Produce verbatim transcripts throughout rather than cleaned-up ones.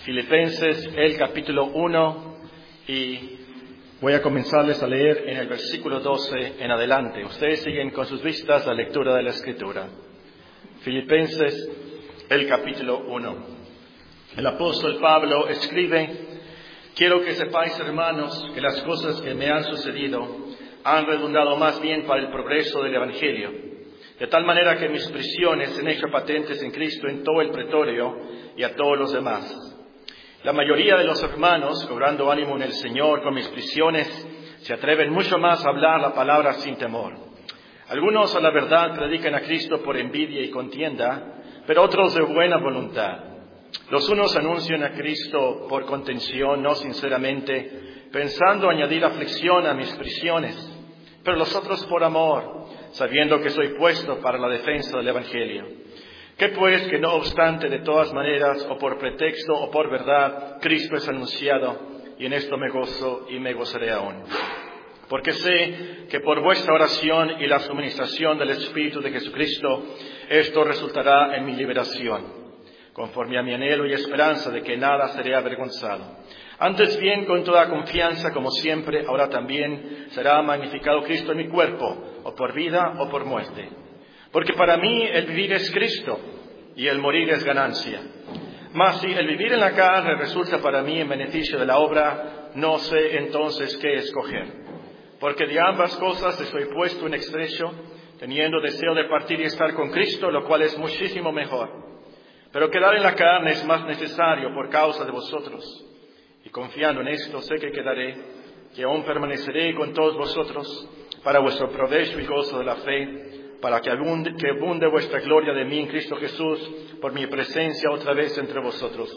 Filipenses, el capítulo uno, y voy a comenzarles a leer en el versículo doce en adelante. Ustedes siguen con sus vistas la lectura de la Escritura. Filipenses, el capítulo uno. El apóstol Pablo escribe: Quiero que sepáis, hermanos, que las cosas que me han sucedido han redundado más bien para el progreso del Evangelio, de tal manera que mis prisiones se han hecho patentes en Cristo en todo el pretorio y a todos los demás. La mayoría de los hermanos, cobrando ánimo en el Señor con mis prisiones, se atreven mucho más a hablar la palabra sin temor. Algunos a la verdad predican a Cristo por envidia y contienda, pero otros de buena voluntad. Los unos anuncian a Cristo por contención, no sinceramente, pensando añadir aflicción a mis prisiones, pero los otros por amor, sabiendo que soy puesto para la defensa del Evangelio. ¿Qué pues que no obstante de todas maneras, o por pretexto o por verdad, Cristo es anunciado, y en esto me gozo y me gozaré aún? Porque sé que por vuestra oración y la suministración del Espíritu de Jesucristo, esto resultará en mi liberación, conforme a mi anhelo y esperanza de que nada seré avergonzado. Antes bien, con toda confianza, como siempre, ahora también será magnificado Cristo en mi cuerpo, o por vida o por muerte. Porque para mí el vivir es Cristo, y el morir es ganancia. Mas si el vivir en la carne resulta para mí en beneficio de la obra, no sé entonces qué escoger. Porque de ambas cosas estoy puesto en estrecho, teniendo deseo de partir y estar con Cristo, lo cual es muchísimo mejor. Pero quedar en la carne es más necesario por causa de vosotros. Y confiando en esto, sé que quedaré, que aún permaneceré con todos vosotros, para vuestro provecho y gozo de la fe, para que abunde, que abunde vuestra gloria de mí en Cristo Jesús, por mi presencia otra vez entre vosotros.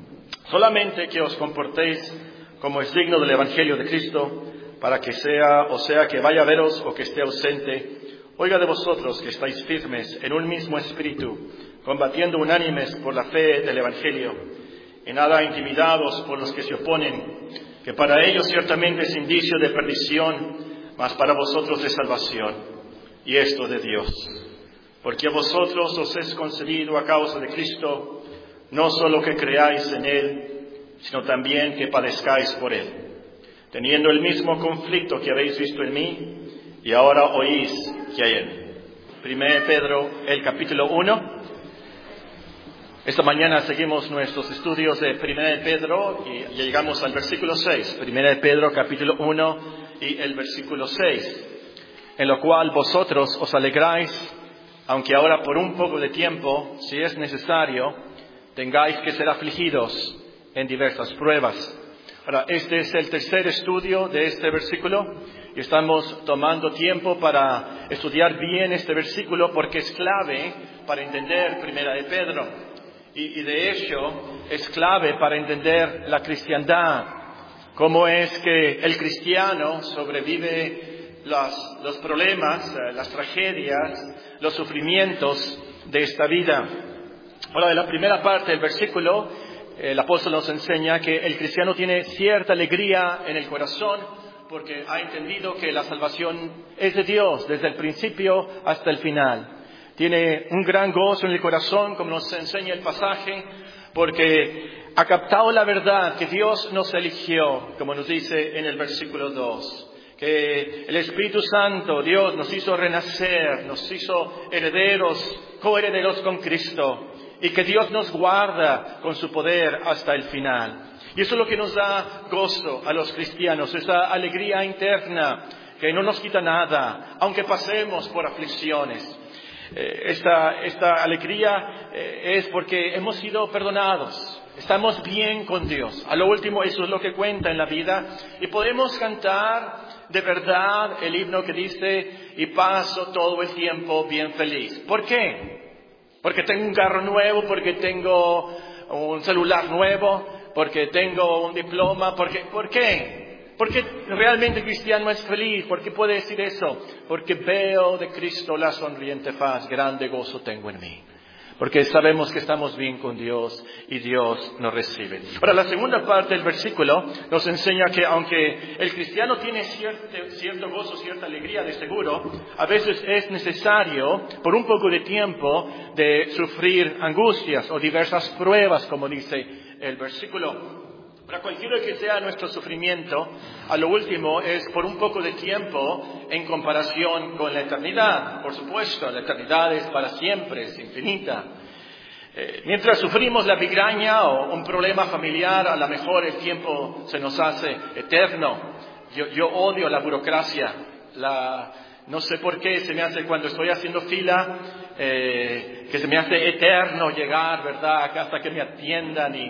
Solamente que os comportéis como es digno del Evangelio de Cristo, para que sea, o sea, que vaya a veros o que esté ausente, oiga de vosotros que estáis firmes en un mismo espíritu, combatiendo unánimes por la fe del Evangelio, en nada intimidados por los que se oponen, que para ellos ciertamente es indicio de perdición, mas para vosotros de salvación. Y esto de Dios, porque a vosotros os es concedido a causa de Cristo, no solo que creáis en Él, sino también que padezcáis por Él, teniendo el mismo conflicto que habéis visto en mí, y ahora oís que hay en mí. Primera de Pedro, el capítulo uno. Esta mañana seguimos nuestros estudios de Primera de Pedro y llegamos al versículo seis. Primera de Pedro, capítulo uno y el versículo seis. En lo cual vosotros os alegráis, aunque ahora por un poco de tiempo, si es necesario, tengáis que ser afligidos en diversas pruebas. Ahora, este es el tercer estudio de este versículo y estamos tomando tiempo para estudiar bien este versículo porque es clave para entender Primera de Pedro. Y, y de hecho, es clave para entender la cristiandad. Cómo es que el cristiano sobrevive Los, los problemas, las tragedias, los sufrimientos de esta vida. Ahora, de la primera parte del versículo, el apóstol nos enseña que el cristiano tiene cierta alegría en el corazón porque ha entendido que la salvación es de Dios desde el principio hasta el final. Tiene un gran gozo en el corazón, como nos enseña el pasaje, porque ha captado la verdad que Dios nos eligió, como nos dice en el versículo dos. Que el Espíritu Santo, Dios, nos hizo renacer, nos hizo herederos, coherederos con Cristo, y que Dios nos guarda con su poder hasta el final. Y eso es lo que nos da gozo a los cristianos, esa alegría interna que no nos quita nada, aunque pasemos por aflicciones. Eh, esta, esta alegría eh, es porque hemos sido perdonados. Estamos bien con Dios. A lo último, eso es lo que cuenta en la vida. Y podemos cantar de verdad el himno que dice: y paso todo el tiempo bien feliz. ¿Por qué? Porque tengo un carro nuevo, porque tengo un celular nuevo, porque tengo un diploma. Porque, ¿por qué? Porque realmente el cristiano es feliz. ¿Por qué puede decir eso? Porque veo de Cristo la sonriente faz, grande gozo tengo en mí. Porque sabemos que estamos bien con Dios y Dios nos recibe. Ahora, la segunda parte del versículo nos enseña que aunque el cristiano tiene cierto, cierto gozo, cierta alegría de seguro, a veces es necesario, por un poco de tiempo, de sufrir angustias o diversas pruebas, como dice el versículo. Para cualquiera que sea nuestro sufrimiento, a lo último es por un poco de tiempo en comparación con la eternidad. Por supuesto, la eternidad es para siempre, es infinita. Eh, mientras sufrimos la migraña o un problema familiar, a lo mejor el tiempo se nos hace eterno. Yo, yo odio la burocracia. La, no sé por qué se me hace cuando estoy haciendo fila, eh, que se me hace eterno llegar, ¿verdad?, hasta que me atiendan y...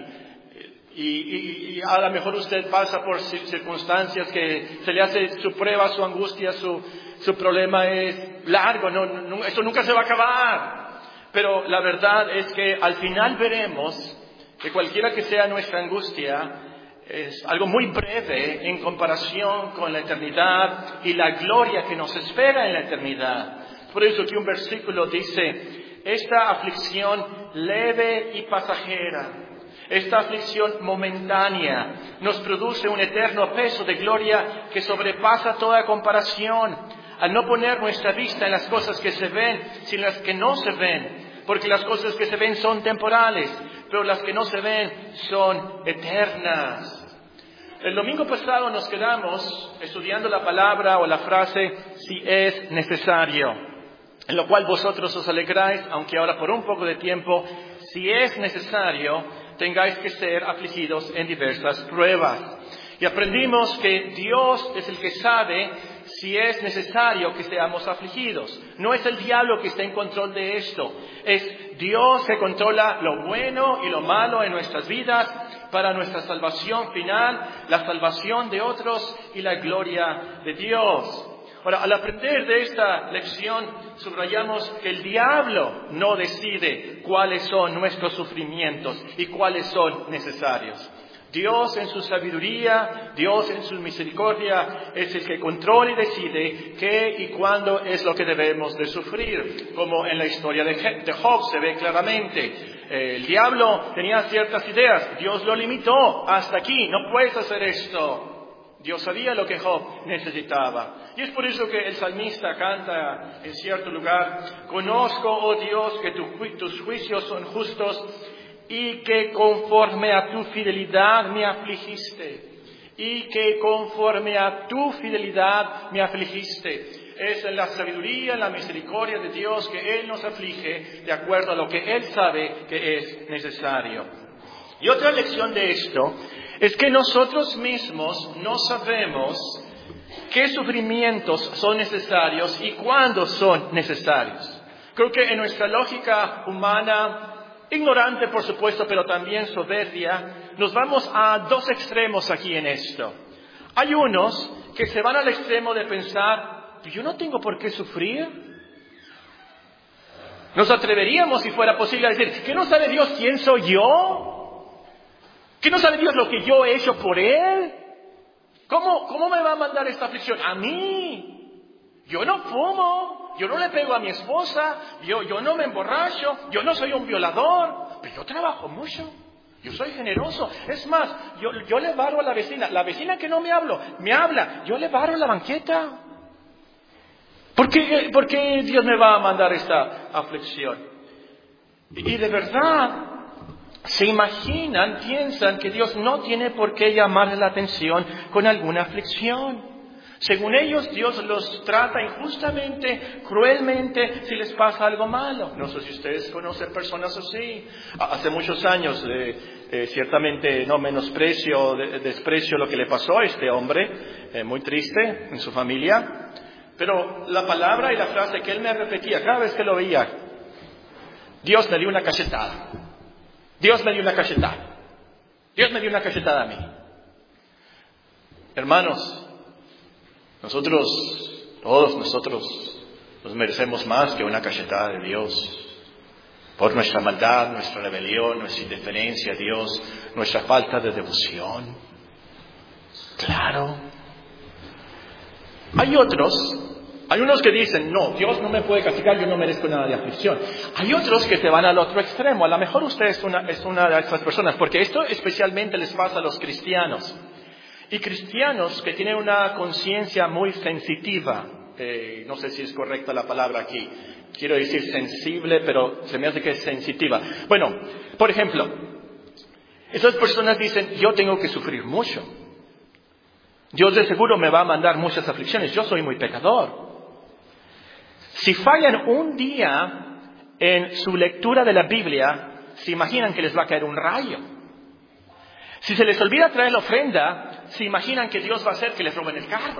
Y, y, y a lo mejor usted pasa por circunstancias que se le hace su prueba, su angustia, su, su problema es largo, no, no, eso nunca se va a acabar. Pero la verdad es que al final veremos que cualquiera que sea nuestra angustia es algo muy breve en comparación con la eternidad y la gloria que nos espera en la eternidad. Por eso que un versículo dice, esta aflicción leve y pasajera, esta aflicción momentánea nos produce un eterno peso de gloria que sobrepasa toda comparación, al no poner nuestra vista en las cosas que se ven, sino en las que no se ven, porque las cosas que se ven son temporales, pero las que no se ven son eternas. El domingo pasado nos quedamos estudiando la palabra o la frase, si es necesario, en lo cual vosotros os alegráis, aunque ahora por un poco de tiempo, si es necesario, tengáis que ser afligidos en diversas pruebas. Y aprendimos que Dios es el que sabe si es necesario que seamos afligidos. No es el diablo que está en control de esto. Es Dios que controla lo bueno y lo malo en nuestras vidas para nuestra salvación final, la salvación de otros y la gloria de Dios. Ahora, al aprender de esta lección, subrayamos que el diablo no decide cuáles son nuestros sufrimientos y cuáles son necesarios. Dios en su sabiduría, Dios en su misericordia, es el que controla y decide qué y cuándo es lo que debemos de sufrir. Como en la historia de Job se ve claramente. El diablo tenía ciertas ideas, Dios lo limitó, hasta aquí, no puedes hacer esto. Dios sabía lo que Job necesitaba. Y es por eso que el salmista canta en cierto lugar, conozco, oh Dios, que tu, tus juicios son justos y que conforme a tu fidelidad me afligiste. Y que conforme a tu fidelidad me afligiste. Es en la sabiduría, en la misericordia de Dios que Él nos aflige de acuerdo a lo que Él sabe que es necesario. Y otra lección de esto es que nosotros mismos no sabemos qué sufrimientos son necesarios y cuándo son necesarios. Creo que en nuestra lógica humana, ignorante por supuesto, pero también soberbia, nos vamos a dos extremos aquí en esto. Hay unos que se van al extremo de pensar, yo no tengo por qué sufrir. Nos atreveríamos, si fuera posible, a decir, ¿qué no sabe Dios quién soy yo? ¿Qué no sabe Dios lo que yo he hecho por Él? ¿Cómo, cómo me va a mandar esta aflicción? A mí. Yo no fumo, yo no le pego a mi esposa, yo, yo no me emborracho, yo no soy un violador, pero yo trabajo mucho, yo soy generoso. Es más, yo, yo le barro a la vecina, la vecina que no me hablo, me habla, yo le barro la banqueta. ¿Por qué, por qué Dios me va a mandar esta aflicción? Y de verdad, se imaginan, piensan que Dios no tiene por qué llamarle la atención con alguna aflicción. Según ellos, Dios los trata injustamente, cruelmente, si les pasa algo malo. No sé si ustedes conocen personas así. Hace muchos años, eh, eh, ciertamente no menosprecio, de, desprecio lo que le pasó a este hombre, eh, muy triste en su familia. Pero la palabra y la frase que él me repetía cada vez que lo veía, Dios me dio una cachetada. Dios me dio una cachetada. Dios me dio una cachetada a mí. Hermanos, nosotros, todos nosotros, nos merecemos más que una cachetada de Dios. Por nuestra maldad, nuestra rebelión, nuestra indiferencia a Dios, nuestra falta de devoción. Claro. Hay otros, hay unos que dicen, no, Dios no me puede castigar, yo no merezco nada de aflicción. Hay otros que se van al otro extremo. A lo mejor usted es una, es una de esas personas, porque esto especialmente les pasa a los cristianos. Y cristianos que tienen una conciencia muy sensitiva, eh, no sé si es correcta la palabra aquí, quiero decir sensible, pero se me hace que es sensitiva. Bueno, por ejemplo, Esas personas dicen, yo tengo que sufrir mucho. Dios de seguro me va a mandar muchas aflicciones. Yo soy muy pecador. Si fallan un día en su lectura de la Biblia, se imaginan que les va a caer un rayo. Si se les olvida traer la ofrenda, se imaginan que Dios va a hacer que les roben el carro.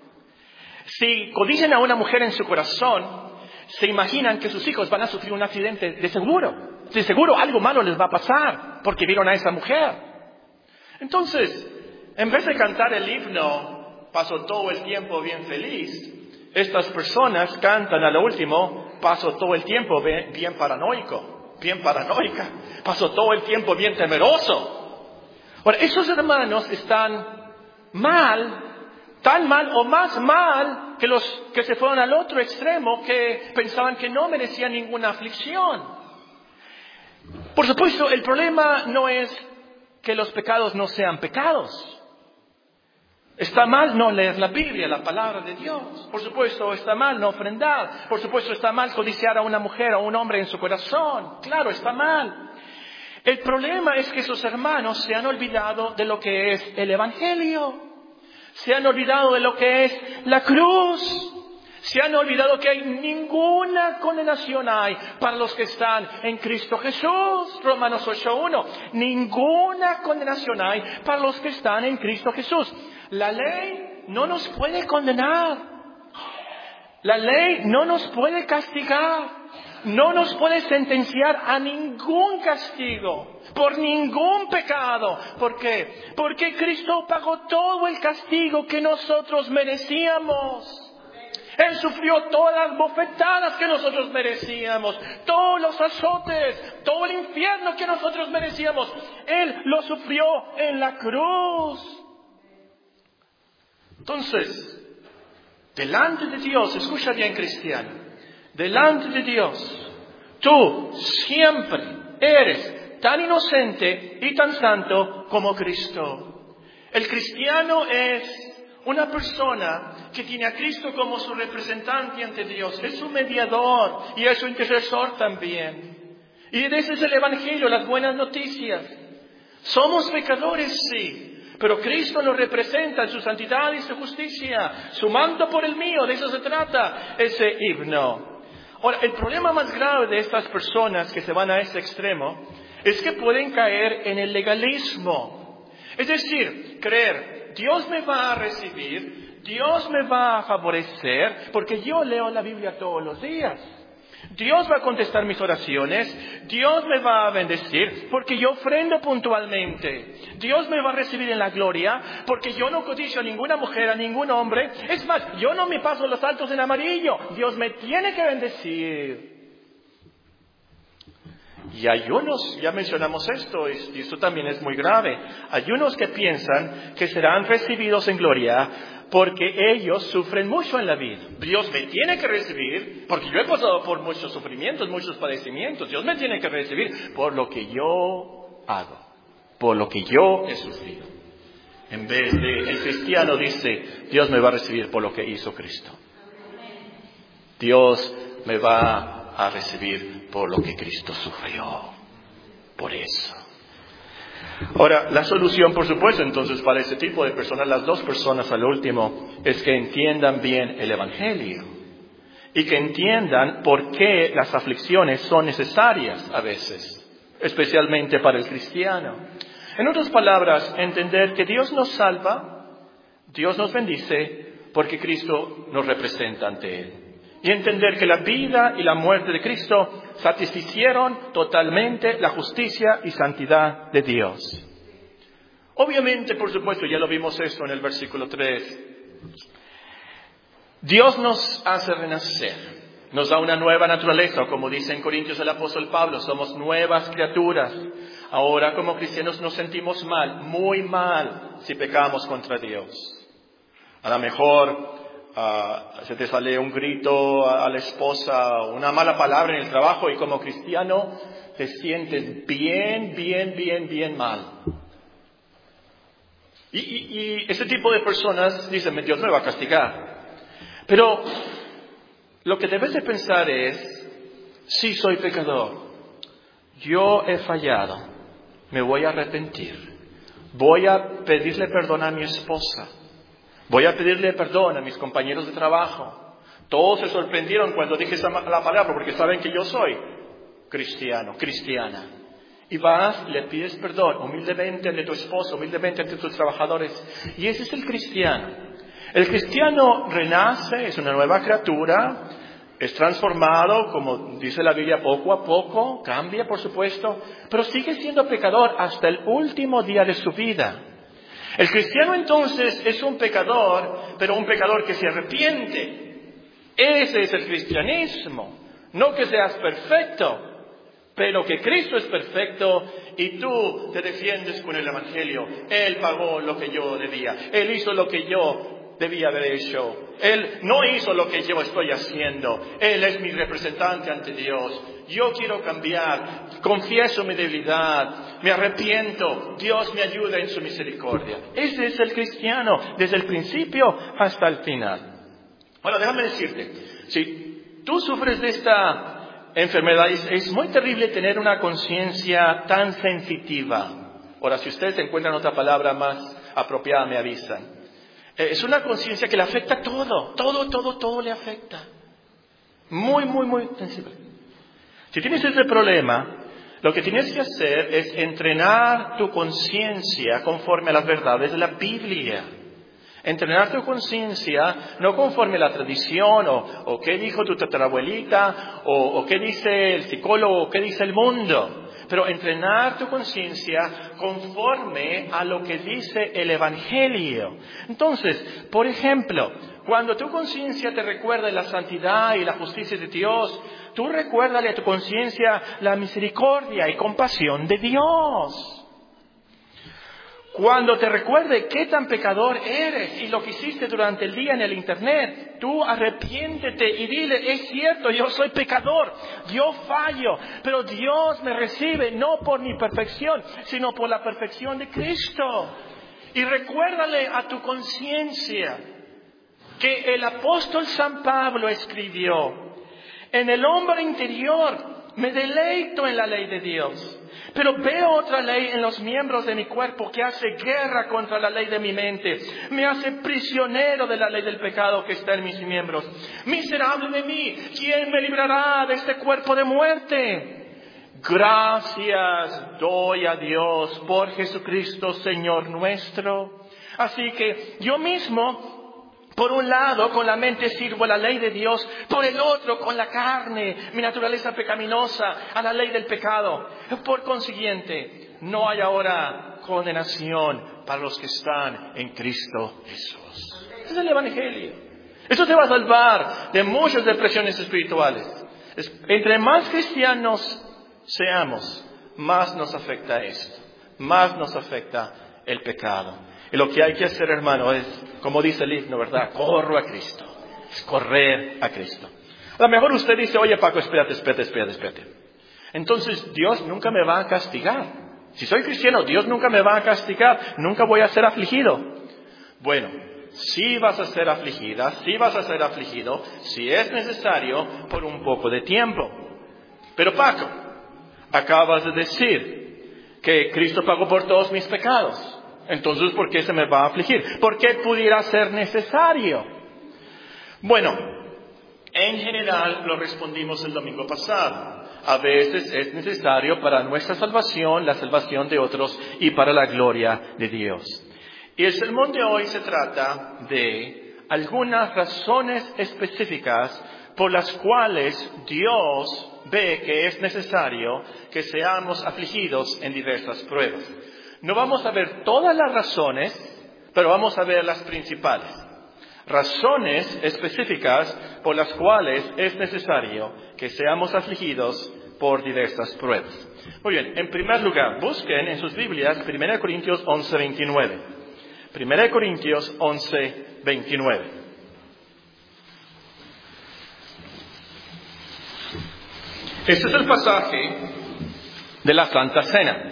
Si codician a una mujer en su corazón, se imaginan que sus hijos van a sufrir un accidente de seguro. De seguro algo malo les va a pasar porque vieron a esa mujer. Entonces, en vez de cantar el himno, paso todo el tiempo bien feliz, estas personas cantan a lo último, paso todo el tiempo bien, bien paranoico, bien paranoica, paso todo el tiempo bien temeroso. Ahora, esos hermanos están mal, tan mal o más mal que los que se fueron al otro extremo, que pensaban que no merecían ninguna aflicción. Por supuesto, el problema no es que los pecados no sean pecados. Está mal no leer la Biblia, la palabra de Dios. Por supuesto, está mal no ofrendar. Por supuesto, está mal codiciar a una mujer o a un hombre en su corazón. Claro, está mal. El problema es que esos hermanos se han olvidado de lo que es el Evangelio. Se han olvidado de lo que es la cruz. Se han olvidado que hay ninguna condenación hay para los que están en Cristo Jesús. Romanos ocho uno. Ninguna condenación hay para los que están en Cristo Jesús. La ley no nos puede condenar. La ley no nos puede castigar. No nos puede sentenciar a ningún castigo, por ningún pecado. ¿Por qué? Porque Cristo pagó todo el castigo que nosotros merecíamos. Él sufrió todas las bofetadas que nosotros merecíamos, todos los azotes, todo el infierno que nosotros merecíamos. Él lo sufrió en la cruz. Entonces, delante de Dios, escucha bien, cristiano, delante de Dios, tú siempre eres tan inocente y tan santo como Cristo. El cristiano es una persona que tiene a Cristo como su representante ante Dios. Es su mediador y es su intercesor también. Y ese es el Evangelio, las buenas noticias. Somos pecadores, sí. Pero Cristo nos representa en su santidad y su justicia. Su manto por el mío, de eso se trata ese himno. Ahora, el problema más grave de estas personas que se van a ese extremo es que pueden caer en el legalismo. Es decir, creer, Dios me va a recibir, Dios me va a favorecer, porque yo leo la Biblia todos los días. Dios va a contestar mis oraciones, Dios me va a bendecir porque yo ofrendo puntualmente. Dios me va a recibir en la gloria porque yo no codicio a ninguna mujer, a ningún hombre. Es más, yo no me paso los saltos en amarillo. Dios me tiene que bendecir. Y hay unos, ya mencionamos esto, y esto también es muy grave, hay unos que piensan que serán recibidos en gloria porque ellos sufren mucho en la vida. Dios me tiene que recibir porque yo he pasado por muchos sufrimientos, muchos padecimientos. Dios me tiene que recibir por lo que yo hago, por lo que yo he sufrido. En vez de, el cristiano dice, Dios me va a recibir por lo que hizo Cristo. Dios me va a recibir por lo que Cristo sufrió. Por eso. Ahora, la solución, por supuesto, entonces, para ese tipo de personas, las dos personas al último, es que entiendan bien el Evangelio. Y que entiendan por qué las aflicciones son necesarias a veces, especialmente para el cristiano. En otras palabras, entender que Dios nos salva, Dios nos bendice, porque Cristo nos representa ante Él. Y entender que la vida y la muerte de Cristo satisficieron totalmente la justicia y santidad de Dios. Obviamente, por supuesto, ya lo vimos esto en el versículo tres. Dios nos hace renacer, nos da una nueva naturaleza, o como dice en Corintios el apóstol Pablo, somos nuevas criaturas. Ahora, como cristianos, nos sentimos mal, muy mal, si pecamos contra Dios. A lo mejor Uh, se te sale un grito a, a la esposa, una mala palabra en el trabajo, y como cristiano te sientes bien, bien, bien, bien mal. Y, y, y ese tipo de personas dicen, Dios me va a castigar. Pero lo que debes de pensar es, sí soy pecador, yo he fallado, me voy a arrepentir. Voy a pedirle perdón a mi esposa. Voy a pedirle perdón a mis compañeros de trabajo. Todos se sorprendieron cuando dije esa, la palabra, porque saben que yo soy cristiano, cristiana. Y vas, le pides perdón humildemente ante tu esposo, humildemente ante tus trabajadores. Y ese es el cristiano. El cristiano renace, es una nueva criatura, es transformado, como dice la Biblia, poco a poco, cambia por supuesto, pero sigue siendo pecador hasta el último día de su vida. El cristiano entonces es un pecador, pero un pecador que se arrepiente. Ese es el cristianismo. No que seas perfecto, pero que Cristo es perfecto y tú te defiendes con el Evangelio. Él pagó lo que yo debía. Él hizo lo que yo debía haber hecho. Él no hizo lo que yo estoy haciendo. Él es mi representante ante Dios. Yo quiero cambiar. Confieso mi debilidad. Me arrepiento. Dios me ayuda en su misericordia. Ese es el cristiano, desde el principio hasta el final. Ahora, déjame decirte, si tú sufres de esta enfermedad, es, es muy terrible tener una conciencia tan sensitiva. Ahora, si ustedes encuentran otra palabra más apropiada, me avisan. Eh, es una conciencia que le afecta todo, todo, todo, todo le afecta. Muy, muy, muy sensible. Si tienes ese problema, lo que tienes que hacer es entrenar tu conciencia conforme a las verdades de la Biblia. Entrenar tu conciencia no conforme a la tradición o, o qué dijo tu tatarabuelita o, o qué dice el psicólogo o qué dice el mundo. Pero entrenar tu conciencia conforme a lo que dice el Evangelio. Entonces, por ejemplo, cuando tu conciencia te recuerda la santidad y la justicia de Dios, tú recuérdale a tu conciencia la misericordia y compasión de Dios. Cuando te recuerde qué tan pecador eres y lo que hiciste durante el día en el internet, tú arrepiéntete y dile, es cierto, yo soy pecador, yo fallo, pero Dios me recibe no por mi perfección, sino por la perfección de Cristo. Y recuérdale a tu conciencia que el apóstol San Pablo escribió, en el hombre interior me deleito en la ley de Dios. Pero veo otra ley en los miembros de mi cuerpo que hace guerra contra la ley de mi mente. Me hace prisionero de la ley del pecado que está en mis miembros. Miserable de mí, ¿quién me librará de este cuerpo de muerte? Gracias doy a Dios por Jesucristo, Señor nuestro. Así que yo mismo, por un lado, con la mente sirvo a la ley de Dios, por el otro, con la carne, mi naturaleza pecaminosa, a la ley del pecado. Por consiguiente, no hay ahora condenación para los que están en Cristo Jesús. Ese es el Evangelio. Eso te va a salvar de muchas depresiones espirituales. Entre más cristianos seamos, más nos afecta esto, más nos afecta el pecado. Y lo que hay que hacer, hermano, es, como dice el himno, ¿verdad? Corro a Cristo. Es correr a Cristo. A lo mejor usted dice, oye Paco, espérate, espérate, espérate, espérate. Entonces, Dios nunca me va a castigar. Si soy cristiano, Dios nunca me va a castigar. Nunca voy a ser afligido. Bueno, sí vas a ser afligida, sí vas a ser afligido, si es necesario, por un poco de tiempo. Pero Paco, acabas de decir que Cristo pagó por todos mis pecados. Entonces, ¿por qué se me va a afligir? ¿Por qué pudiera ser necesario? Bueno, en general lo respondimos el domingo pasado. A veces es necesario para nuestra salvación, la salvación de otros y para la gloria de Dios. Y el sermón de hoy se trata de algunas razones específicas por las cuales Dios ve que es necesario que seamos afligidos en diversas pruebas. No vamos a ver todas las razones, pero vamos a ver las principales. Razones específicas por las cuales es necesario que seamos afligidos por diversas pruebas. Muy bien, en primer lugar, busquen en sus Biblias primera Corintios once veintinueve. primera Corintios once veintinueve. Este es el pasaje de la Santa Cena.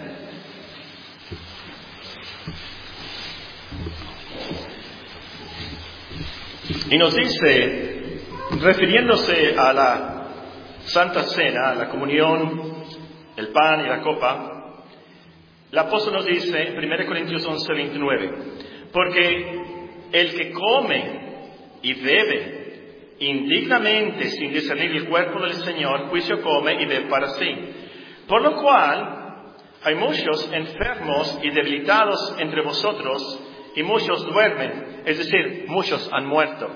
Y nos dice, refiriéndose a la Santa Cena, a la comunión, el pan y la copa, El apóstol nos dice en primera Corintios once, veintinueve, porque el que come y bebe indignamente sin discernir el cuerpo del Señor, juicio come y bebe para sí. Por lo cual hay muchos enfermos y debilitados entre vosotros, y muchos duermen, es decir, muchos han muerto.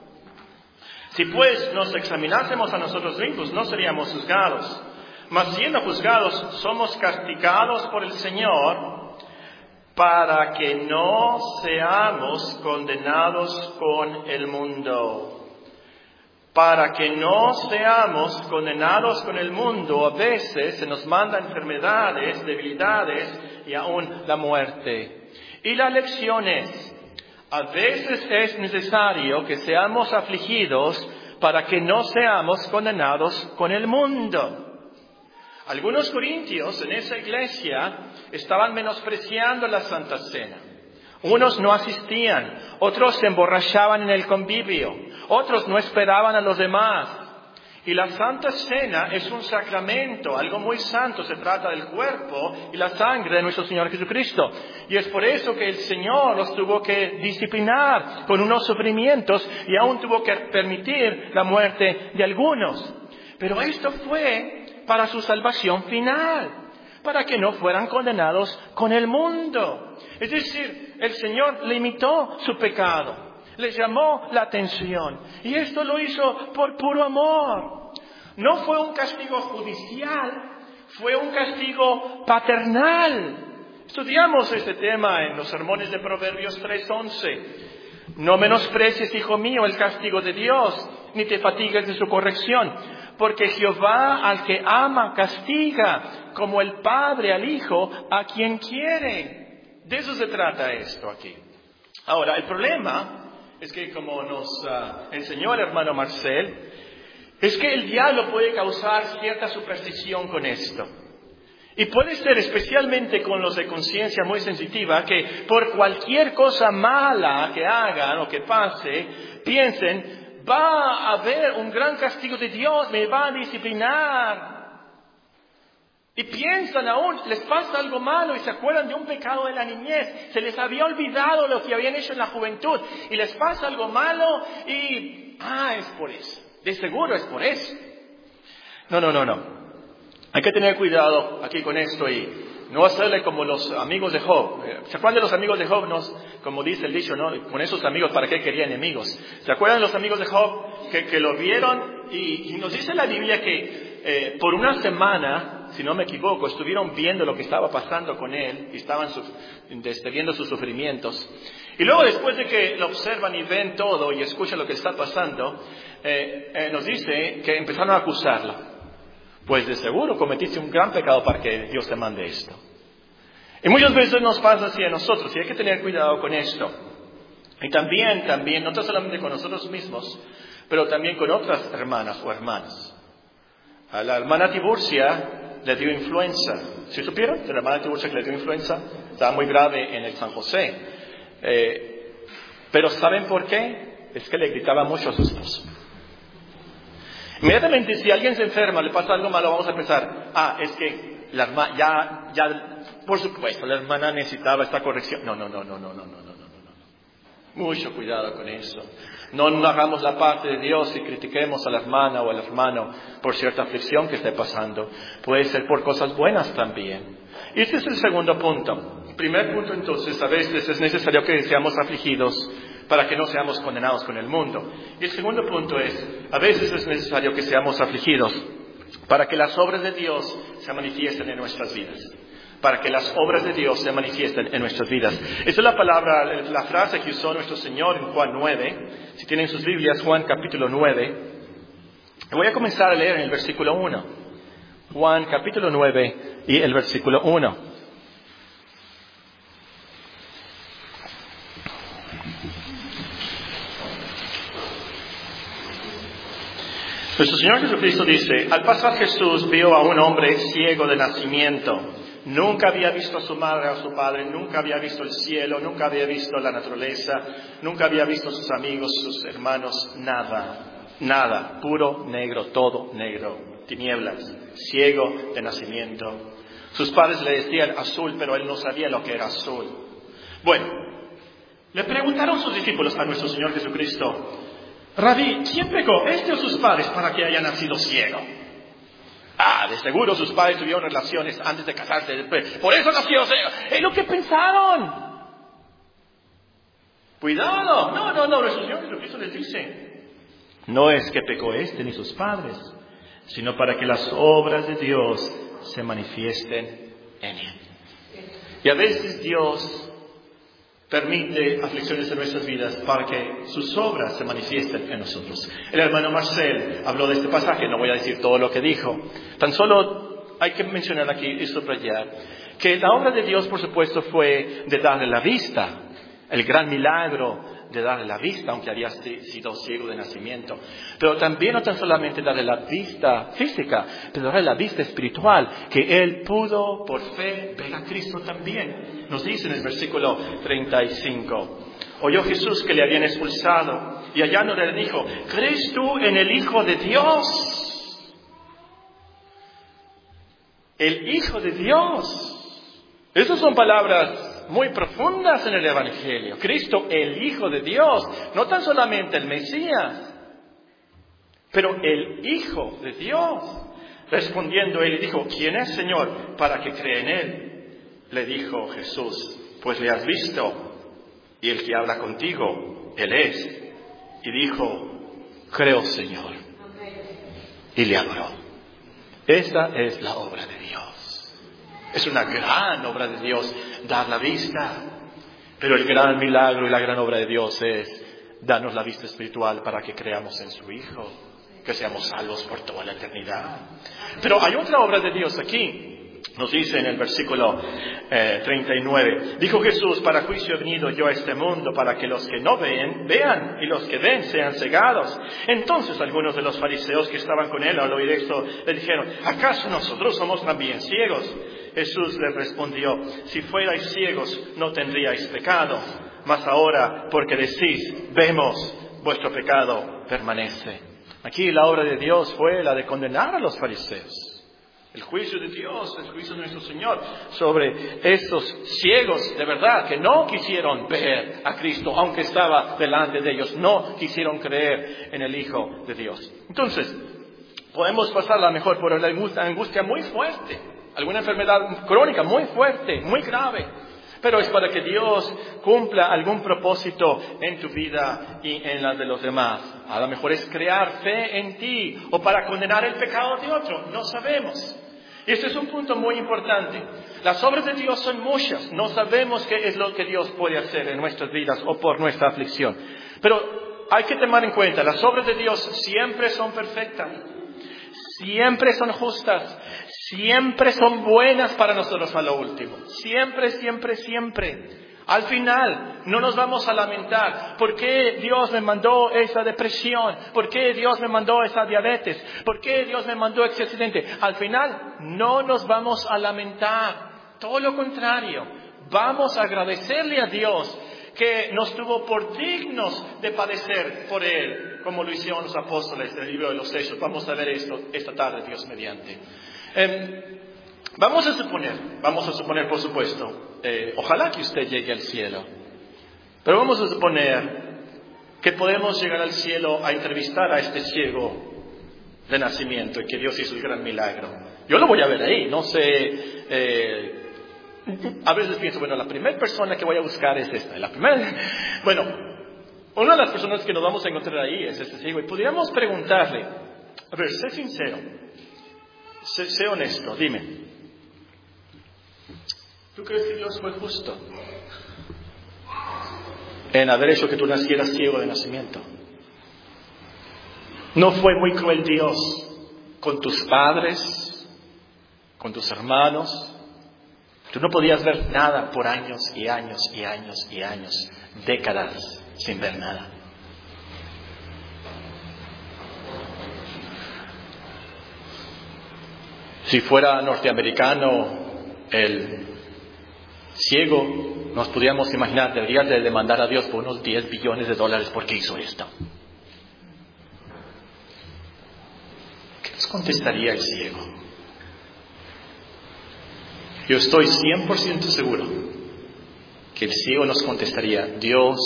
Si pues nos examinásemos a nosotros mismos, no seríamos juzgados. Mas siendo juzgados, somos castigados por el Señor para que no seamos condenados con el mundo. Para que no seamos condenados con el mundo, a veces se nos manda enfermedades, debilidades y aún la muerte. Y la lección es, a veces es necesario que seamos afligidos para que no seamos condenados con el mundo. Algunos corintios en esa iglesia estaban menospreciando la Santa Cena. Unos no asistían, otros se emborrachaban en el convivio, otros no esperaban a los demás. Y la Santa Cena es un sacramento, algo muy santo, se trata del cuerpo y la sangre de nuestro Señor Jesucristo. Y es por eso que el Señor los tuvo que disciplinar con unos sufrimientos y aún tuvo que permitir la muerte de algunos. Pero esto fue para su salvación final, para que no fueran condenados con el mundo. Es decir, el Señor limitó su pecado, les llamó la atención, y esto lo hizo por puro amor. No fue un castigo judicial, fue un castigo paternal. Estudiamos este tema en los sermones de Proverbios tres once. No menosprecies, hijo mío, el castigo de Dios, ni te fatigues de su corrección, porque Jehová al que ama castiga, como el padre al hijo a quien quiere. De eso se trata esto aquí. Ahora, el problema es que, como nos uh, enseñó el hermano Marcel, es que el diablo puede causar cierta superstición con esto. Y puede ser, especialmente con los de conciencia muy sensitiva, que por cualquier cosa mala que hagan o que pase, piensen, va a haber un gran castigo de Dios, me va a disciplinar. Y piensan aún, les pasa algo malo y se acuerdan de un pecado de la niñez, se les había olvidado lo que habían hecho en la juventud y les pasa algo malo y, ah, es por eso, de seguro es por eso. No, no, no, no. Hay que tener cuidado aquí con esto y no hacerle como los amigos de Job. ¿Se acuerdan de los amigos de Job? Nos, como dice el dicho, ¿no? Con esos amigos, ¿para qué quería enemigos? ¿Se acuerdan de los amigos de Job que, que lo vieron? Y, y nos dice la Biblia que eh, por una semana, si no me equivoco, estuvieron viendo lo que estaba pasando con él y estaban su, viendo sus sufrimientos. Y luego, después de que lo observan y ven todo y escuchan lo que está pasando, eh, eh, nos dice que empezaron a acusarla. Pues de seguro cometiste un gran pecado para que Dios te mande esto. Y muchas veces nos pasa así a nosotros y hay que tener cuidado con esto. Y también, también, no solamente con nosotros mismos, pero también con otras hermanas o hermanos. A la hermana Tiburcia le dio influenza. ¿Sí supieron? De la hermana Tiburcia que le dio influenza. Estaba muy grave en el San José. Eh, pero ¿saben por qué? Es que le gritaba mucho a su esposo. Inmediatamente, si alguien se enferma, le pasa algo malo, vamos a pensar, ah, es que la hermana, ya, ya, por supuesto, la hermana necesitaba esta corrección. No, no, no, no, no, no, no, no, no, no. Mucho cuidado con eso. No, no hagamos la parte de Dios y critiquemos a la hermana o al hermano por cierta aflicción que esté pasando. Puede ser por cosas buenas también. Y este es el segundo punto. El primer punto, entonces, a veces es necesario que seamos afligidos para que no seamos condenados con el mundo. Y el segundo punto es, a veces es necesario que seamos afligidos para que las obras de Dios se manifiesten en nuestras vidas. Para que las obras de Dios se manifiesten en nuestras vidas. Esa es la palabra, la frase que usó nuestro Señor en Juan nueve. Si tienen sus Biblias, Juan capítulo nueve. Voy a comenzar a leer en el versículo uno. Juan capítulo nueve y el versículo uno. Nuestro Señor Jesucristo dice, al pasar Jesús vio a un hombre ciego de nacimiento. Nunca había visto a su madre o a su padre, nunca había visto el cielo, nunca había visto la naturaleza, nunca había visto a sus amigos, sus hermanos, nada, nada, puro negro, todo negro, tinieblas, ciego de nacimiento. Sus padres le decían azul, pero él no sabía lo que era azul. Bueno, le preguntaron sus discípulos a nuestro Señor Jesucristo: Rabí, ¿quién pecó, este o sus padres, para que haya nacido ciego? Ah, de seguro sus padres tuvieron relaciones antes de casarse, después. Por eso nació ciego. Es lo que pensaron. Cuidado. No, no, no. Nuestro Señor Jesucristo les dice: no es que pecó este ni sus padres, sino para que las obras de Dios se manifiesten en él. Y a veces Dios permite aflicciones en nuestras vidas para que sus obras se manifiesten en nosotros. El hermano Marcel habló de este pasaje, no voy a decir todo lo que dijo. Tan solo hay que mencionar aquí y subrayar que la obra de Dios, por supuesto, fue de darle la vista. El gran milagro de darle la vista, aunque había sido ciego de nacimiento. Pero también no tan solamente darle la vista física, pero darle la vista espiritual, que él pudo por fe ver a Cristo también. Nos dice en el versículo treinta y cinco: oyó Jesús que le habían expulsado, y hallándole le dijo: ¿crees tú en el Hijo de Dios? El Hijo de Dios. Esas son palabras muy profundas en el Evangelio. Cristo, el Hijo de Dios, no tan solamente el Mesías, pero el Hijo de Dios. Respondiendo él, dijo: ¿quién es, Señor, para que crea en él? Le dijo Jesús: pues le has visto, y el que habla contigo, él es. Y dijo: creo, Señor. Y le adoró. Esta es la obra de Dios. Es una gran obra de Dios dar la vista. Pero el gran milagro y la gran obra de Dios es darnos la vista espiritual para que creamos en su Hijo, que seamos salvos por toda la eternidad. Pero hay otra obra de Dios aquí. Nos dice en el versículo eh, treinta y nueve: dijo Jesús: para juicio he venido yo a este mundo, para que los que no ven, vean, y los que ven sean cegados. Entonces algunos de los fariseos que estaban con él al oír esto le dijeron: ¿acaso nosotros somos también ciegos? Jesús les respondió: si fuerais ciegos no tendríais pecado, mas ahora porque decís vemos, vuestro pecado permanece. Aquí la obra de Dios fue la de condenar a los fariseos. El juicio de Dios, el juicio de nuestro Señor sobre estos ciegos de verdad que no quisieron ver a Cristo, aunque estaba delante de ellos, no quisieron creer en el Hijo de Dios. Entonces, podemos pasar a lo mejor por una angustia muy fuerte, alguna enfermedad crónica muy fuerte, muy grave, pero es para que Dios cumpla algún propósito en tu vida y en la de los demás. A lo mejor es crear fe en ti o para condenar el pecado de otro, no sabemos. Y este es un punto muy importante. Las obras de Dios son muchas. No sabemos qué es lo que Dios puede hacer en nuestras vidas o por nuestra aflicción. Pero hay que tomar en cuenta, las obras de Dios siempre son perfectas. Siempre son justas. Siempre son buenas para nosotros a lo último. Siempre, siempre, siempre. Al final no nos vamos a lamentar. ¿Por qué Dios me mandó esa depresión? ¿Por qué Dios me mandó esa diabetes? ¿Por qué Dios me mandó ese accidente? Al final no nos vamos a lamentar. Todo lo contrario. Vamos a agradecerle a Dios que nos tuvo por dignos de padecer por Él, como lo hicieron los apóstoles en el libro de los Hechos. Vamos a ver esto esta tarde, Dios mediante. Eh, Vamos a suponer, vamos a suponer por supuesto, eh, ojalá que usted llegue al cielo, pero vamos a suponer que podemos llegar al cielo a entrevistar a este ciego de nacimiento y que Dios hizo el gran milagro. Yo lo voy a ver ahí, no sé, eh, a veces pienso, bueno, la primera persona que voy a buscar es esta, la primera, bueno, una de las personas que nos vamos a encontrar ahí es este ciego y podríamos preguntarle, a ver, sé sincero, sé, sé honesto, dime. ¿Tú crees que Dios fue justo en haber hecho que tú nacieras ciego de nacimiento? ¿No fue muy cruel Dios con tus padres, con tus hermanos? Tú no podías ver nada por años y años y años y años, décadas sin ver nada. Si fuera norteamericano el ciego, nos podríamos imaginar, debería de demandar a Dios por unos diez billones de dólares porque hizo esto. ¿Qué nos contestaría el ciego? Yo estoy cien por ciento seguro que el ciego nos contestaría, Dios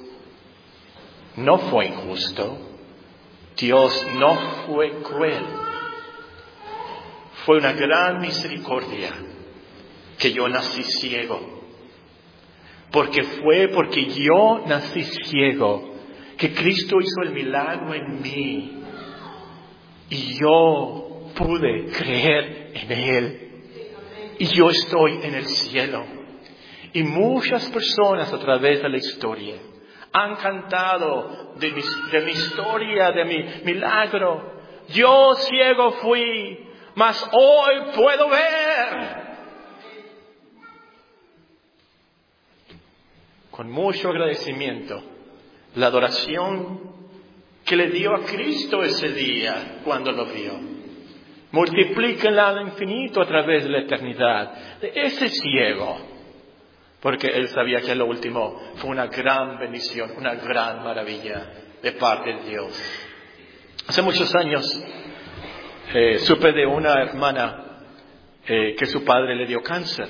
no fue injusto, Dios no fue cruel, fue una gran misericordia que yo nací ciego, porque fue porque yo nací ciego que Cristo hizo el milagro en mí y yo pude creer en Él y yo estoy en el cielo. Y muchas personas a través de la historia han cantado de mi, de mi historia, de mi milagro. Yo ciego fui, mas hoy puedo ver. Con mucho agradecimiento, la adoración que le dio a Cristo ese día cuando lo vio. Multiplíquenla al infinito a través de la eternidad de ese ciego. Porque él sabía que lo último fue una gran bendición, una gran maravilla de parte de Dios. Hace muchos años eh, supe de una hermana eh, que su padre le dio cáncer.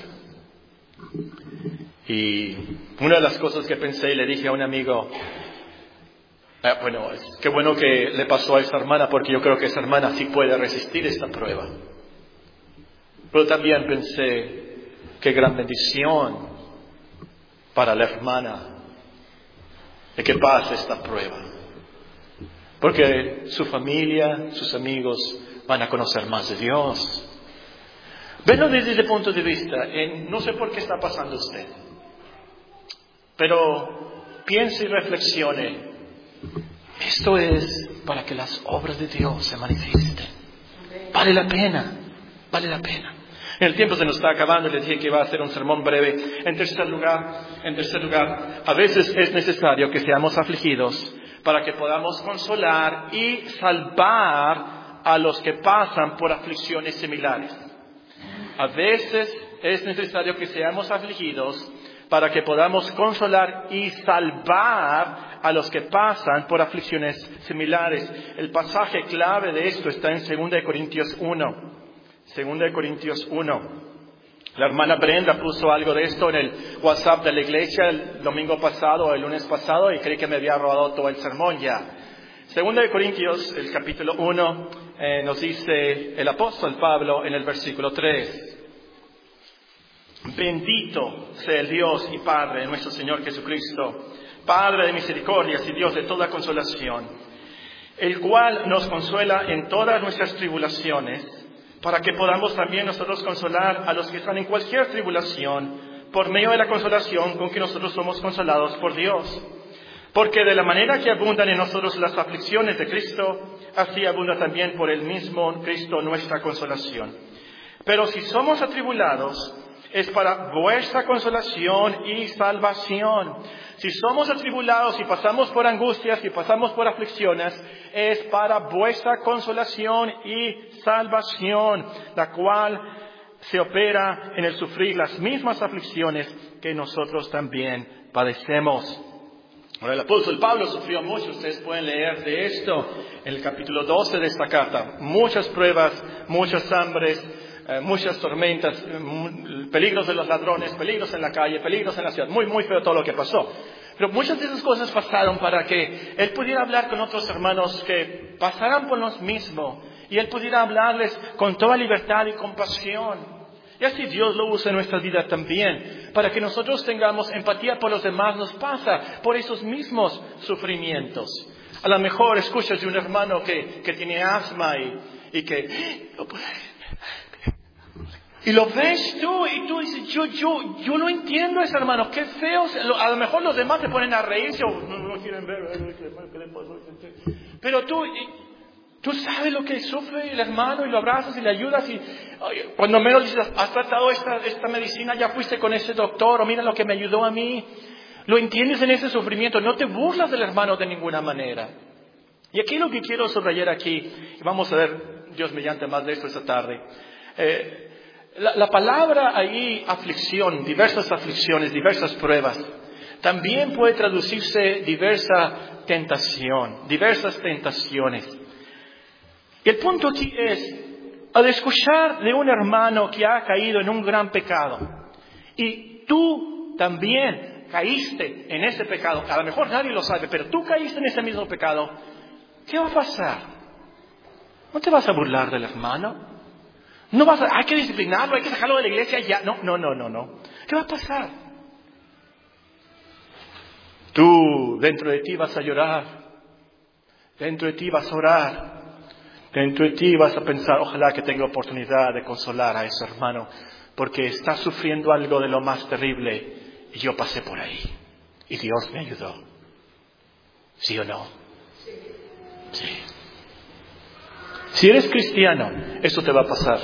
Y una de las cosas que pensé y le dije a un amigo, eh, bueno, qué bueno que le pasó a esa hermana porque yo creo que esa hermana sí puede resistir esta prueba. Pero también pensé, qué gran bendición para la hermana de que pase esta prueba. Porque su familia, sus amigos van a conocer más de Dios. Venlo desde ese punto de vista. En, no sé por qué está pasando usted. Pero piense y reflexione. Esto es para que las obras de Dios se manifiesten. Vale la pena. Vale la pena. El tiempo se nos está acabando y les dije que iba a hacer un sermón breve. En tercer lugar, en tercer lugar, a veces es necesario que seamos afligidos para que podamos consolar y salvar a los que pasan por aflicciones similares. A veces es necesario que seamos afligidos para que podamos consolar y salvar a los que pasan por aflicciones similares. El pasaje clave de esto está en segunda de Corintios uno. segunda de Corintios uno. La hermana Brenda puso algo de esto en el WhatsApp de la iglesia el domingo pasado, el lunes pasado, y creí que me había robado todo el sermón ya. segunda de Corintios, el capítulo uno, eh, nos dice el apóstol Pablo en el versículo tres. Bendito sea el Dios y Padre de nuestro Señor Jesucristo, Padre de misericordias y Dios de toda consolación, el cual nos consuela en todas nuestras tribulaciones, para que podamos también nosotros consolar a los que están en cualquier tribulación, por medio de la consolación con que nosotros somos consolados por Dios. Porque de la manera que abundan en nosotros las aflicciones de Cristo, así abunda también por el mismo Cristo nuestra consolación. Pero si somos atribulados, es para vuestra consolación y salvación. Si somos atribulados y pasamos por angustias y pasamos por aflicciones, es para vuestra consolación y salvación, la cual se opera en el sufrir las mismas aflicciones que nosotros también padecemos. Ahora, el apóstol Pablo sufrió mucho. Ustedes pueden leer de esto en el capítulo doce de esta carta. Muchas pruebas, muchas hambres, eh, muchas tormentas, eh, peligros de los ladrones, peligros en la calle, peligros en la ciudad. Muy, muy feo todo lo que pasó. Pero muchas de esas cosas pasaron para que él pudiera hablar con otros hermanos que pasaran por lo mismo. Y él pudiera hablarles con toda libertad y compasión. Y así Dios lo usa en nuestra vida también, para que nosotros tengamos empatía por los demás. Nos pasa por esos mismos sufrimientos. A lo mejor escuchas de un hermano que, que tiene asma y, y que... Y lo ves tú y tú dices, yo, yo, yo no entiendo a ese hermano, qué feo. A lo mejor los demás te ponen a reírse o no, no quieren ver, ¿qué le pasó? Pero tú... Tú sabes lo que sufre el hermano y lo abrazas y le ayudas y oye, cuando menos dices, has tratado esta, esta medicina, ya fuiste con ese doctor o mira lo que me ayudó a mí. Lo entiendes en ese sufrimiento, no te burlas del hermano de ninguna manera. Y aquí lo que quiero subrayar aquí, y vamos a ver Dios mediante más de esto esta tarde. Eh, la, la palabra ahí, aflicción, diversas aflicciones, diversas pruebas, también puede traducirse diversa tentación, diversas tentaciones. Y el punto aquí es, al escuchar de un hermano que ha caído en un gran pecado, y tú también caíste en ese pecado, a lo mejor nadie lo sabe, pero tú caíste en ese mismo pecado, ¿qué va a pasar? ¿No te vas a burlar del hermano? No vas a, hay que disciplinarlo, hay que sacarlo de la iglesia ya. No, no, no, no, no. ¿Qué va a pasar? Tú dentro de ti vas a llorar, dentro de ti vas a orar, dentro de ti vas a pensar, ojalá que tenga oportunidad de consolar a ese hermano, porque está sufriendo algo de lo más terrible y yo pasé por ahí y Dios me ayudó. ¿Sí o no? Sí. Si eres cristiano, eso te va a pasar.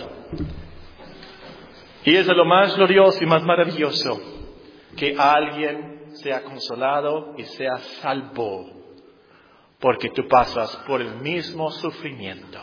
Y es de lo más glorioso y más maravilloso que alguien sea consolado y sea salvo, porque tú pasas por el mismo sufrimiento.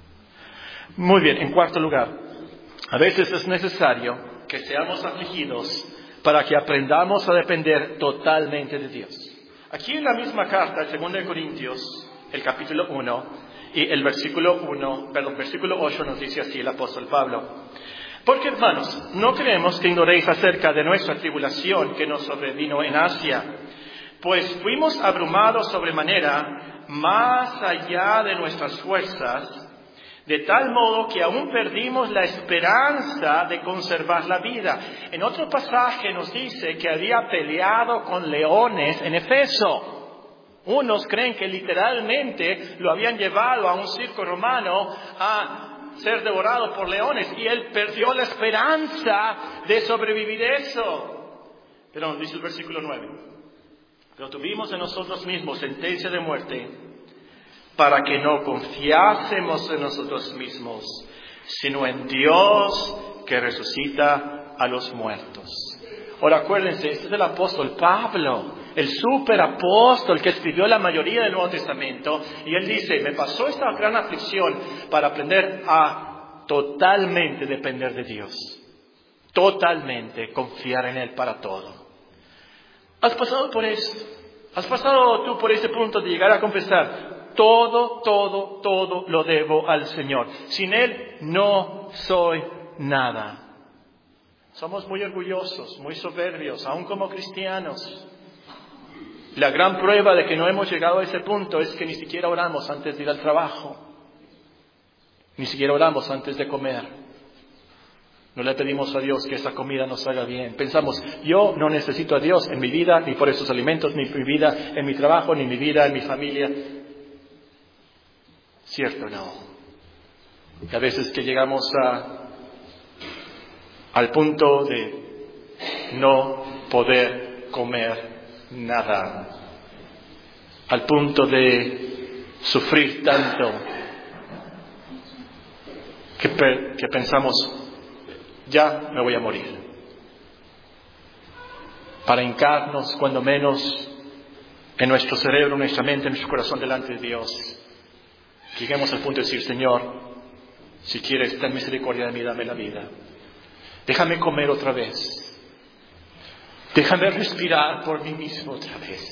Muy bien, en cuarto lugar, a veces es necesario que seamos afligidos para que aprendamos a depender totalmente de Dios. Aquí en la misma carta, el segundo de Corintios, el capítulo uno, y el versículo uno, perdón, versículo ocho nos dice así el apóstol Pablo. Porque, hermanos, no queremos que ignoréis acerca de nuestra tribulación que nos sobrevino en Asia, pues fuimos abrumados sobremanera, más allá de nuestras fuerzas, de tal modo que aún perdimos la esperanza de conservar la vida. En otro pasaje nos dice que había peleado con leones en Efeso. Unos creen que literalmente lo habían llevado a un circo romano a ser devorado por leones y él perdió la esperanza de sobrevivir eso. Pero dice el versículo nueve, pero tuvimos en nosotros mismos sentencia de muerte para que no confiásemos en nosotros mismos, sino en Dios que resucita a los muertos. Ahora acuérdense, este es el apóstol Pablo, el superapóstol que escribió la mayoría del Nuevo Testamento, y él dice, me pasó esta gran aflicción para aprender a totalmente depender de Dios, totalmente confiar en Él para todo. ¿Has pasado por esto? ¿Has pasado tú por ese punto de llegar a confesar, todo, todo, todo lo debo al Señor? Sin Él no soy nada. Somos muy orgullosos, muy soberbios, aún como cristianos. La gran prueba de que no hemos llegado a ese punto es que ni siquiera oramos antes de ir al trabajo. Ni siquiera oramos antes de comer. No le pedimos a Dios que esa comida nos haga bien. Pensamos, yo no necesito a Dios en mi vida, ni por esos alimentos, ni mi vida en mi trabajo, ni mi vida en mi familia. ¿Cierto? No. Y a veces que llegamos a, al punto de no poder comer nada, al punto de sufrir tanto que, pe- que pensamos, ya me voy a morir. Para hincarnos, cuando menos, en nuestro cerebro, en nuestra mente, en nuestro corazón delante de Dios, lleguemos al punto de decir, Señor, si quieres, ten misericordia de mí, dame la vida. Déjame comer otra vez. Déjame respirar por mí mismo otra vez.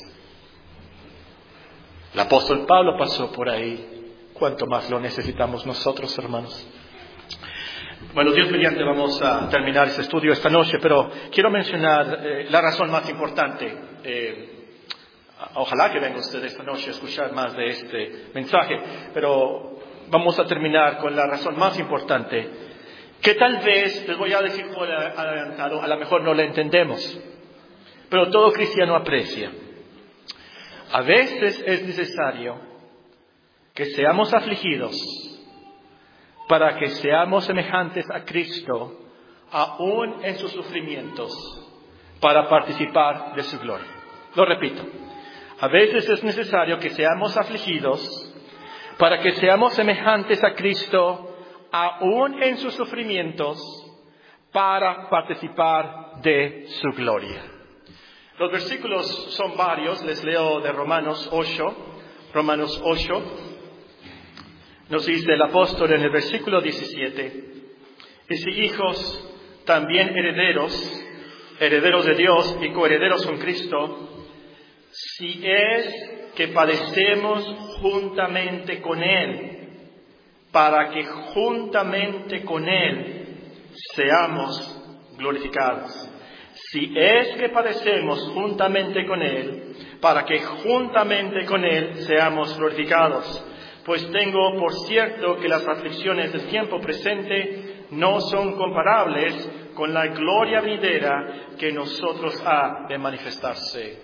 El apóstol Pablo pasó por ahí. ¿Cuánto más lo necesitamos nosotros, hermanos? Bueno, Dios mediante vamos a terminar este estudio esta noche, pero quiero mencionar eh, la razón más importante. Eh, ojalá que venga usted esta noche a escuchar más de este mensaje, pero vamos a terminar con la razón más importante, que tal vez, les voy a decir por adelantado, a lo mejor no la entendemos, pero todo cristiano aprecia. A veces es necesario que seamos afligidos para que seamos semejantes a Cristo, aún en sus sufrimientos, para participar de su gloria. Lo repito. A veces es necesario que seamos afligidos para que seamos semejantes a Cristo, aún en sus sufrimientos, para participar de su gloria. Los versículos son varios, les leo de Romanos ocho. Romanos ocho, nos dice el apóstol en el versículo diecisiete, y si hijos, también herederos, herederos de Dios y coherederos con Cristo, si es que padecemos juntamente con Él, para que juntamente con Él seamos glorificados. Si es que padecemos juntamente con Él, para que juntamente con Él seamos glorificados. Pues tengo por cierto que las aflicciones del tiempo presente no son comparables con la gloria venidera que nosotros ha de manifestarse.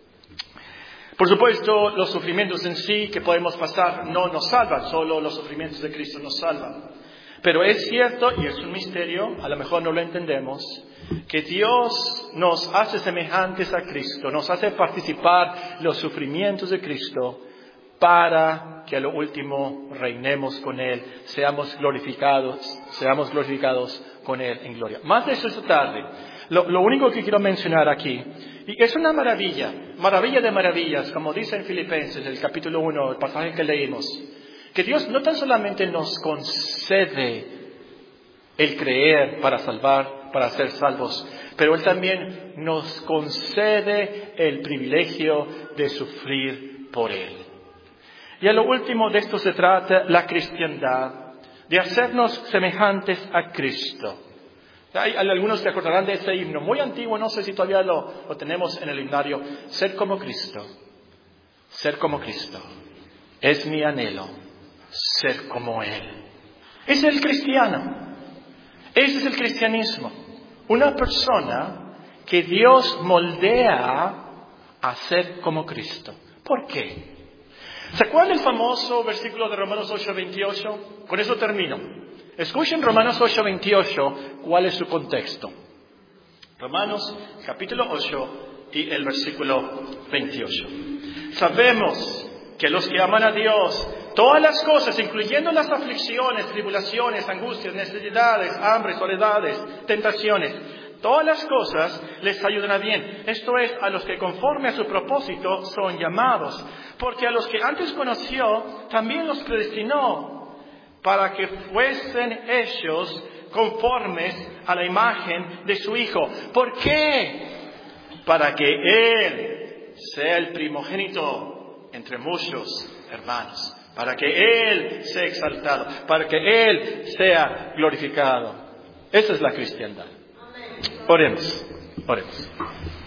Por supuesto, los sufrimientos en sí que podemos pasar no nos salvan, solo los sufrimientos de Cristo nos salvan. Pero es cierto, y es un misterio, a lo mejor no lo entendemos, que Dios nos hace semejantes a Cristo, nos hace participar los sufrimientos de Cristo para que a lo último reinemos con Él, seamos glorificados, seamos glorificados con Él en gloria. Más de eso esta tarde. Lo, lo único que quiero mencionar aquí, y es una maravilla, maravilla de maravillas, como dice en Filipenses, el capítulo uno, el pasaje que leímos, que Dios no tan solamente nos concede el creer para salvar, para ser salvos, pero Él también nos concede el privilegio de sufrir por Él. Y a lo último de esto se trata la cristiandad, de hacernos semejantes a Cristo. Hay, algunos se acordarán de ese himno, muy antiguo, no sé si todavía lo, lo tenemos en el himnario. Ser como Cristo, ser como Cristo, es mi anhelo, ser como Él. Ese es el cristiano, ese es el cristianismo. Una persona que Dios moldea a ser como Cristo. ¿Por qué? ¿Se acuerdan el famoso versículo de Romanos ocho veintiocho? Con eso termino. Escuchen Romanos ocho veintiocho, ¿cuál es su contexto? Romanos capítulo ocho y el versículo veintiocho. Sabemos que los que aman a Dios, todas las cosas, incluyendo las aflicciones, tribulaciones, angustias, necesidades, hambre, soledades, tentaciones, todas las cosas les ayudan a bien. Esto es, a los que conforme a su propósito son llamados. Porque a los que antes conoció, también los predestinó para que fuesen hechos conformes a la imagen de su Hijo. ¿Por qué? Para que Él sea el primogénito entre muchos hermanos. Para que Él sea exaltado. Para que Él sea glorificado. Esa es la cristiandad. Oremos, oremos.